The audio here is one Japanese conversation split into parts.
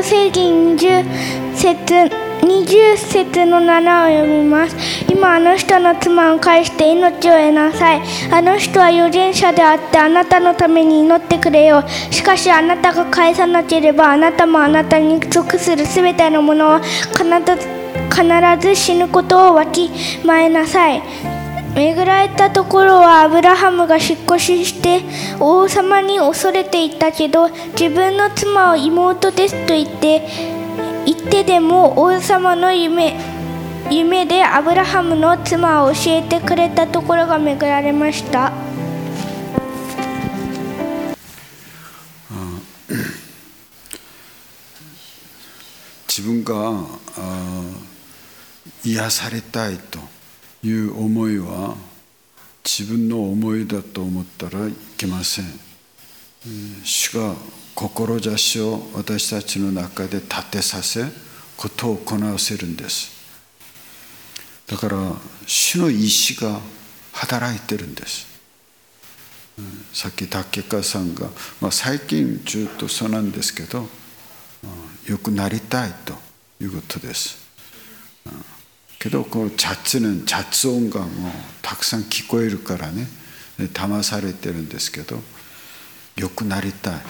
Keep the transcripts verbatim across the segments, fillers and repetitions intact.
聖記にじゅう節にじゅう節のななを読みます。今あの人の妻を返して命を得なさい。あの人は預言者であってあなたのために祈ってくれよ。しかしあなたが返さなければあなたもあなたに属するすべてのものは必ず必ず死ぬことをわきまえなさい。巡られたところはアブラハムが引っ越しして王様に恐れていたけど、自分の妻を妹ですと言って言ってでも王様の夢夢でアブラハムの妻を教えてくれたところが巡られました。 自分が癒されたいという思いは自分の思いだと思ったらいけません。主が志を私たちの中で立てさせ、ことを行わせるんです。だから主の意志が働いてるんです。さっき竹川さんが、まあ、最近ずっとそうなんですけど、よくなりたいということです。けどこの雑念、雑音がもうたくさん聞こえるからね、騙されてるんですけど、よくなりたい。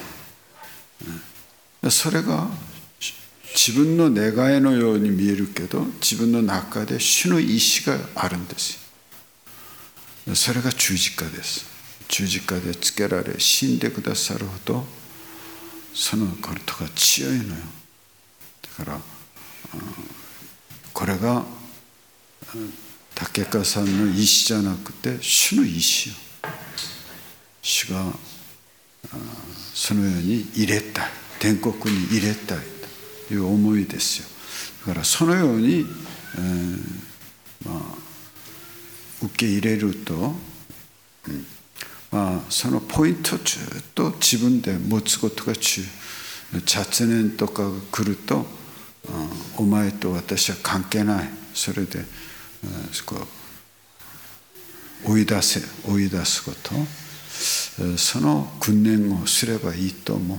それが自分の願いのように見えるけど、自分の中で主の意志があるんですよ。それが十字架です。十字架でつけられ死んでくださるほどそのことが強いのよ。だからこれが竹川さんの意志じゃなくて主の意志よ。主がそのように入れたい、天国に入れたいという思いですよ。だからそのように、えーまあ、受け入れると、うんまあ、そのポイントをずっと自分で持つことが中。雑念とかが来ると、お前と私は関係ない。それでこう追い出せ追い出すこと、その訓練をすればいいと思う。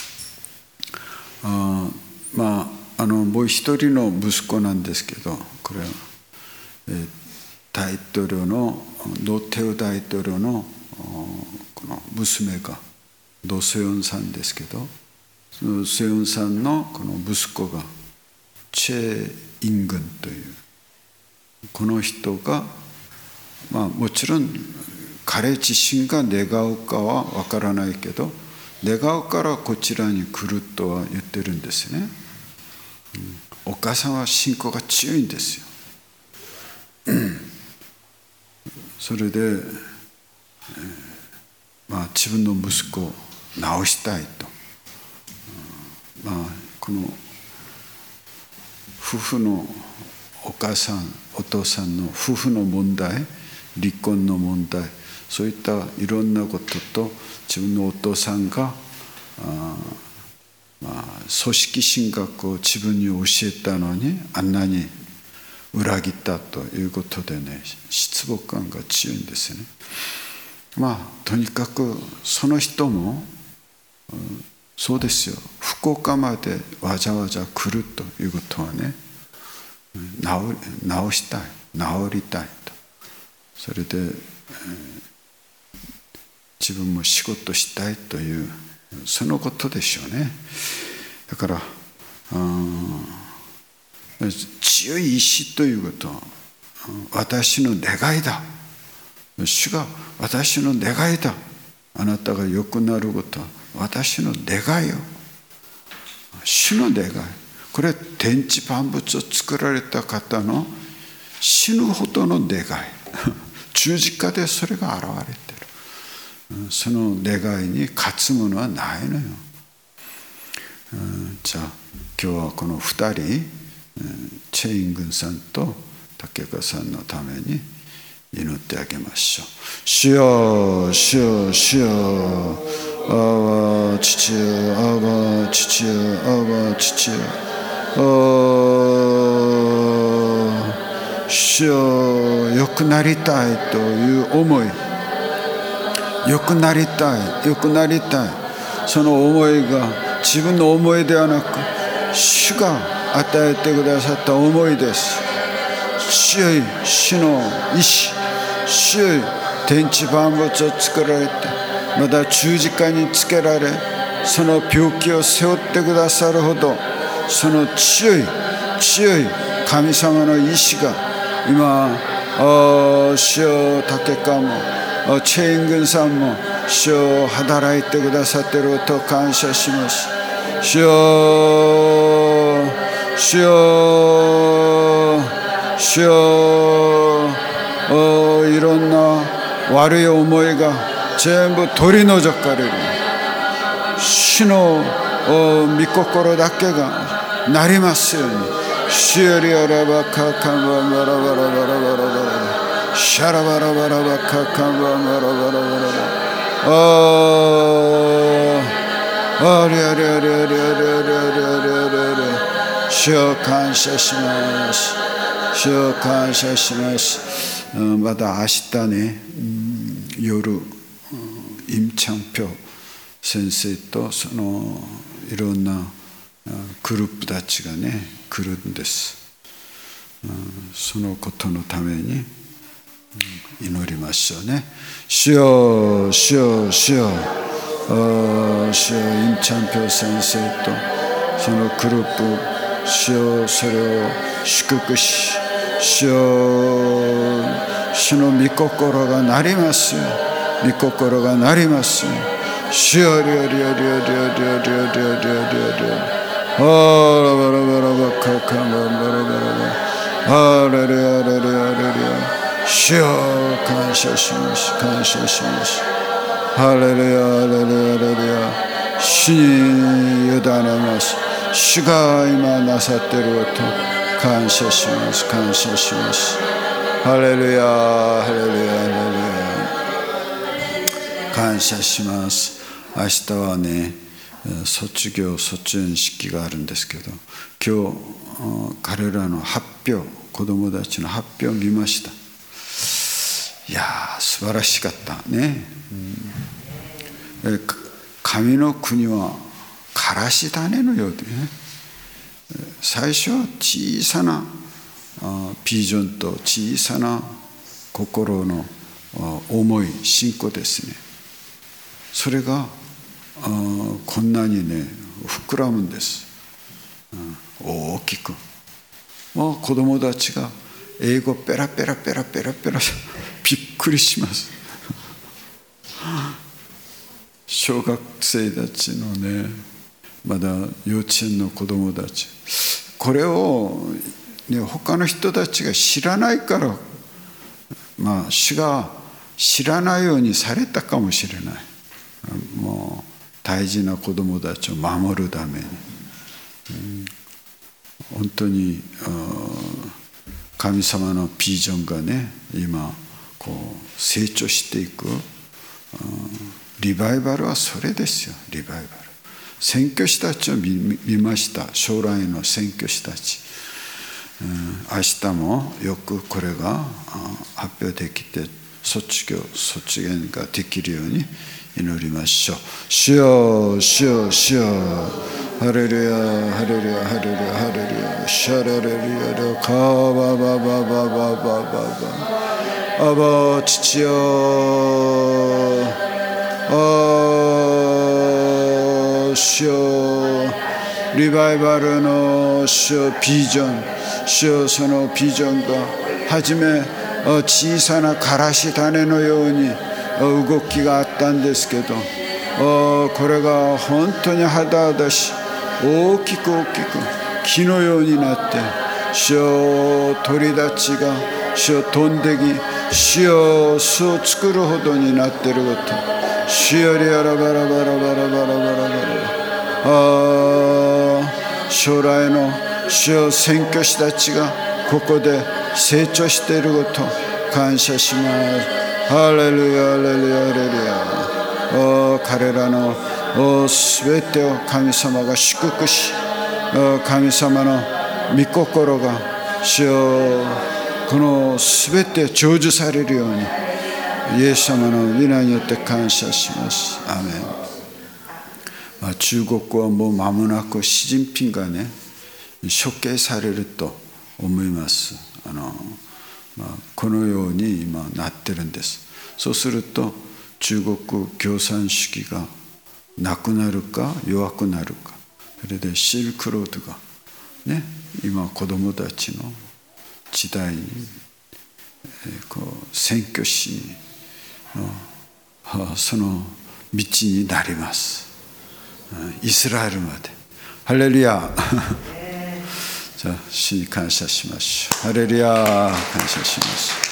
あまああのもう一人の息子なんですけど、これは、えー、大統領のノテウ大統領のこの娘がドセヨンさんですけど、そのセヨンさんのこの息子がチェ・イングンというこの人が、まあ、もちろん彼自身が願うかは分からないけど、願うからこちらに来るとは言ってるんですね。うん、お母さんは信仰が強いんですよ。それで、えーまあ、自分の息子を治したいと、うんまあ、この夫婦のお母さんお父さんの夫婦の問題、離婚の問題、そういったいろんなことと自分のお父さんがあ、まあ、組織神学を自分に教えたのにあんなに裏切ったということでね、失望感が強いんですよね。まあとにかくその人も、うん、そうですよ。福岡までわざわざ来るということはね、治、治したい、治りたいと。それで、えー、自分も仕事したいというそのことでしょうね。だから強い意志ということ、私の願いだ。主が私の願いだ。あなたが良くなることは私の願いよ。主の願い。これは天地万物を作られた方の死ぬほどの願い。十字架でそれが現れている。その願いに勝つものはないのよ。じゃあ今日はこのふたり、チェイングンさんと竹川さんのために祈ってあげましょう。主よ、主よ、主よ、あば父よ、あば父よ、あば父よ、主よ、良くなりたいという思い、良くなりたい、良くなりたい、その思いが自分の思いではなく主が与えてくださった思いです。強い主の意志、強い天地万物を作られて、また十字架につけられ、その病気を背負ってくださるほど、その強い強い神様の意志が今、主よ竹川もチェイン軍さんも主よ働いてくださっていることを感謝します。主よ主よ主よ、いろんな悪い思いが全部取り除かれる。主の御心だけがなりますように。主よりあらばかかんばんばらばらばらばらばら、シャラバラバラバかかんばんばらばらばらばら、ありありありありありありありありあり、主を感謝します。主を感謝します。また明日ね、夜イムチャンピョ先生とそのいろんなグループたちがね来るんです。そのことのために祈りましょうね。主よ主よ主よ、主よイムチャンピョ先生とそのグループ、主よそれを祝福し、主よ主の御心がなりますよ。御心がなりますよ。主よりよりよりよりよりよりよりよりよりよりあらばらばらばかかんばんばらばらばあれれあれれあれれ主よ感謝します感謝します。ハレルヤハレルヤハレルヤ、主に委ねます。主が今なさっていること感謝します感謝します。ハレルヤハレルヤハレルヤ、感謝します。明日はね卒業卒園式があるんですけど、今日彼らの発表、子どもたちの発表を見ました。いやー素晴らしかったね、うん、神の国はからし種のようでね、最初は小さなビジョンと小さな心の思い信仰ですね。それがこんなにね膨らむんです。大きくもう子供たちが英語ペラペラペラペラペラびっくりします小学生たちのね、まだ幼稚園の子供たち、これを、ね、他の人たちが知らないから、まあ主が知らないようにされたかもしれない。もう大事な子供たちを守るために、うん、本当に神様のビジョンがね今こう成長していく。リバイバルはそれですよ。リバイバル、宣教師たちを 見, 見ました。将来の宣教師たち、うん、明日もよくこれが発表できて卒業卒業ができるように祈りましょう。主よ主よ主よ、ハレルヤハレルヤハレルヤハレルヤ、シャレレルヤルカババババババババ、アバ父よ、あ主よ、リバイバルの主よビジョン、主よそのビジョンがはじめ小さなからし種のように動きがあったんですけど、これが本当に肌々し大きく大きく木のようになって、主よ鳥たちが主よ飛んでき、主よ巣を作るほどになっていること、主よりあらばらばらばらばらばらばら、あ将来の主よ宣教師たちがここで成長していること感謝します。ハレルヤハレルヤハレルヤ、彼らのすべてを神様が祝福し、神様の御心が主よこのすべて成就されるようにイエス様の皆によって感謝します。アーメン。まあ、中国はもう間もなくシジンピンがね処刑されると思います。あの、まあ、このように今なってるんです。そうすると中国共産主義がなくなるか弱くなるか、それでシルクロードがね、今子どもたちの時代に、えー、こう宣教師のその道になります。イスラエルまで。ハレルヤ。じゃあ主に感謝しましょう。ハレルヤ、感謝します。